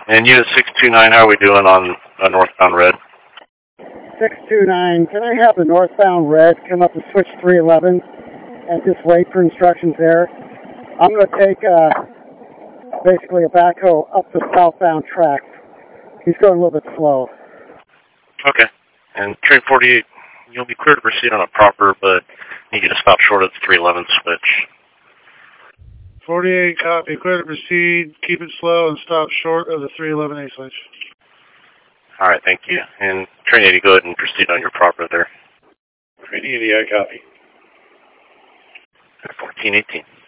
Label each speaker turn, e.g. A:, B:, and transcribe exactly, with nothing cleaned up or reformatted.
A: And Unit six two nine, how are we doing on uh, northbound red?
B: six two nine, can I have the northbound red come up to switch three eleven and just wait for instructions there? I'm going to take uh, basically a backhoe up the southbound track. He's going a little bit slow.
A: Okay. And train forty-eight, you'll be clear to proceed on a proper, but you get to stop short of the three eleven switch.
C: forty-eight, copy. Clear to proceed. Keep it slow and stop short of the three eleven A switch.
A: All right, thank you. And train eighty, go ahead and proceed on your proper there.
C: Train eighty, I copy.
A: fourteen eighteen.